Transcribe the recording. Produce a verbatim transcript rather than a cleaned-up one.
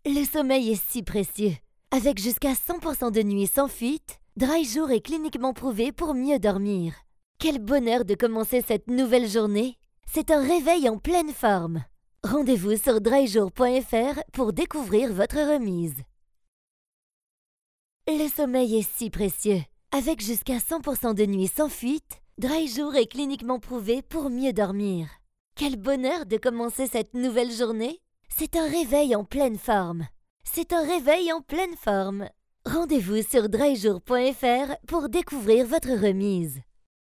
Le sommeil est si précieux. Avec jusqu'à cent pour cent de nuit sans fuite, Dryjour est cliniquement prouvé pour mieux dormir. Quel bonheur de commencer cette nouvelle journée! C'est un réveil en pleine forme. Rendez-vous sur dryjour point f r pour découvrir votre remise. Le sommeil est si précieux. Avec jusqu'à cent pour cent de nuit sans fuite, Dryjour est cliniquement prouvé pour mieux dormir. Quel bonheur de commencer cette nouvelle journée! C'est un réveil en pleine forme. C'est un réveil en pleine forme. Rendez-vous sur dryjour point f r pour découvrir votre remise.